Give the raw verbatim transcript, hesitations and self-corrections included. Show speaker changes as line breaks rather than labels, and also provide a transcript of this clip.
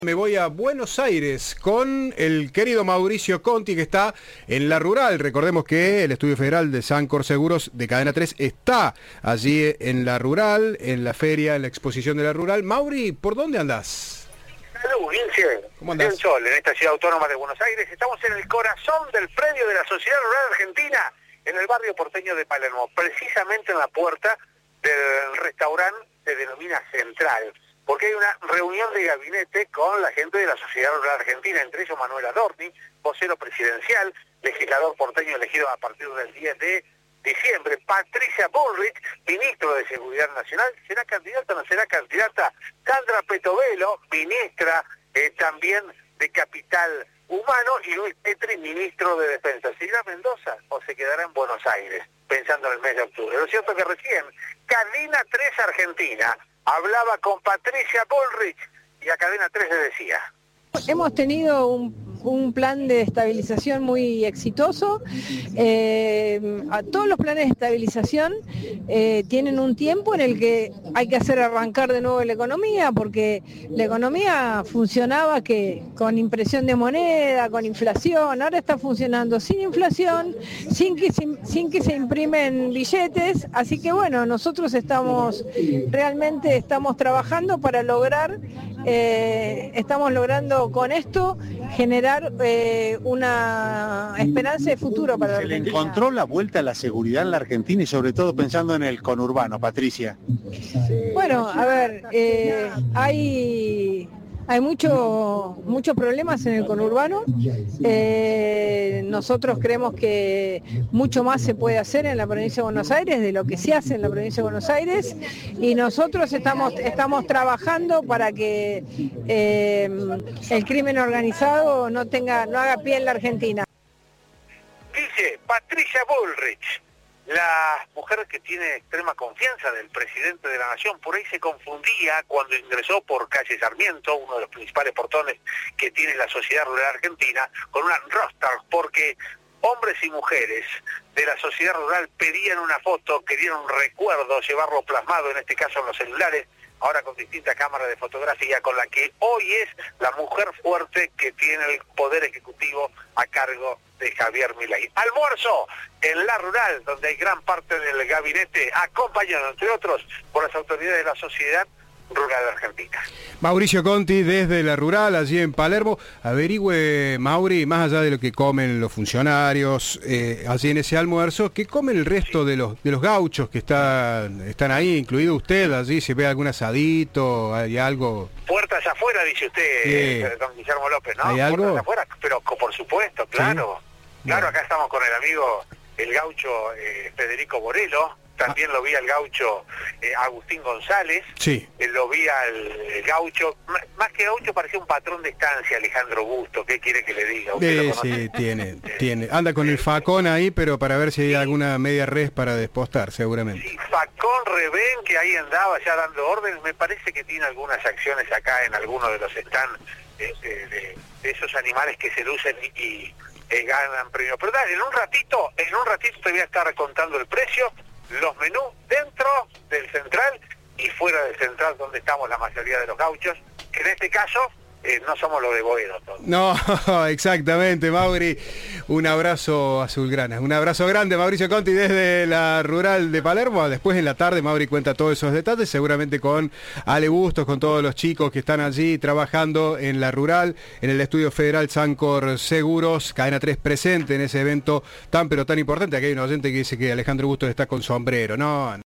Me voy a Buenos Aires con el querido Mauricio Conti, que está en La Rural. Recordemos que el Estudio Federal de Sancor Seguros de Cadena tres está allí en La Rural, en la feria, en la exposición de La Rural. Mauri, ¿por dónde andás?
Salud, Vince.
¿Cómo andás?
Bien sol, en esta ciudad autónoma de Buenos Aires. Estamos en el corazón del predio de la Sociedad Rural Argentina, en el barrio porteño de Palermo, precisamente en la puerta del restaurante se denomina Central, porque hay una reunión de gabinete con la gente de la Sociedad Rural Argentina, entre ellos Manuel Adorni, vocero presidencial, legislador porteño elegido a partir del diez de diciembre, Patricia Bullrich, ministro de Seguridad Nacional, ¿será candidata o no será candidata? Sandra Petovelo, ministra eh, también de Capital Humano, y Luis Petri, ministro de Defensa. ¿Se irá a Mendoza o se quedará en Buenos Aires, pensando en el mes de octubre? Lo cierto es que recién Cadena tres Argentina hablaba con Patricia Bullrich y a Cadena tres le decía:
hemos tenido un, un plan de estabilización muy exitoso. Eh, a todos los planes de estabilización eh, tienen un tiempo en el que hay que hacer arrancar de nuevo la economía, porque la economía funcionaba que con impresión de moneda, con inflación. Ahora está funcionando sin inflación, sin que se, sin que se imprimen billetes. Así que bueno, nosotros estamos realmente estamos trabajando para lograr, eh, estamos logrando con esto generar eh, una esperanza de futuro para la
¿Se le
Argentina.
encontró la vuelta a la seguridad en la Argentina y sobre todo pensando en el conurbano, Patricia?
Bueno, a ver, eh, hay, hay mucho, muchos problemas en el conurbano. Eh, nosotros creemos que mucho más se puede hacer en la provincia de Buenos Aires de lo que se hace en la provincia de Buenos Aires, y nosotros estamos, estamos trabajando para que eh, el crimen organizado no tenga, no haga pie en la Argentina.
Dice Patricia Bullrich, la mujer que tiene extrema confianza del presidente de la Nación. Por ahí se confundía cuando ingresó por calle Sarmiento, uno de los principales portones que tiene la Sociedad Rural Argentina, con una roster, porque hombres y mujeres de la Sociedad Rural pedían una foto, querían un recuerdo, llevarlo plasmado, en este caso en los celulares, ahora con distintas cámaras de fotografía, con la que hoy es la mujer fuerte que tiene el poder ejecutivo a cargo de Javier Milei. Almuerzo en La Rural, donde hay gran parte del gabinete, acompañado, entre otros, por las autoridades de la Sociedad Rural Argentina.
Mauricio Conti desde La Rural, allí en Palermo. Averigüe, Mauri, más allá de lo que comen los funcionarios, eh, allí en ese almuerzo, ¿qué comen el resto de los de los gauchos que están, están ahí, incluido usted? Allí se ve algún asadito, hay algo...
Puertas afuera, dice usted,
Sí.
eh, don Guillermo López, ¿no?
¿Hay algo?
Puertas afuera, pero co- por supuesto, claro.
Sí.
Claro,
Bueno.
acá estamos con el amigo, el gaucho eh, Federico Borelo, también
Ah.
lo vi al gaucho eh, Agustín González,
Sí.
eh, lo vi al el gaucho, m- más que gaucho parecía un patrón de estancia, Alejandro Busto. ¿Qué quiere que le diga? ¿Usted lo
Eh,
conoce?
sí, tiene, tiene. Anda con el facón ahí, pero para ver si hay alguna media res para despostar, seguramente.
Sí, Facón Reben, que ahí andaba ya dando órdenes, me parece que tiene algunas acciones acá en algunos de los stands eh, de, de- de esos animales que se lucen y, y eh, ganan premios. Pero dale, en un ratito, en un ratito te voy a estar contando el precio, los menús dentro del Central y fuera del Central, donde estamos la mayoría de los gauchos, que en este caso eh, no somos los de Boedo todos.
No, exactamente, Mauri. Un abrazo azulgrana. Un abrazo grande, Mauricio Conti, desde La Rural de Palermo. Después en la tarde, Mauri cuenta todos esos detalles, seguramente con Ale Bustos, con todos los chicos que están allí trabajando en La Rural, en el Estudio Federal Sancor Seguros. Cadena tres presente en ese evento tan pero tan importante. Aquí hay un oyente que dice que Alejandro Bustos está con sombrero. No.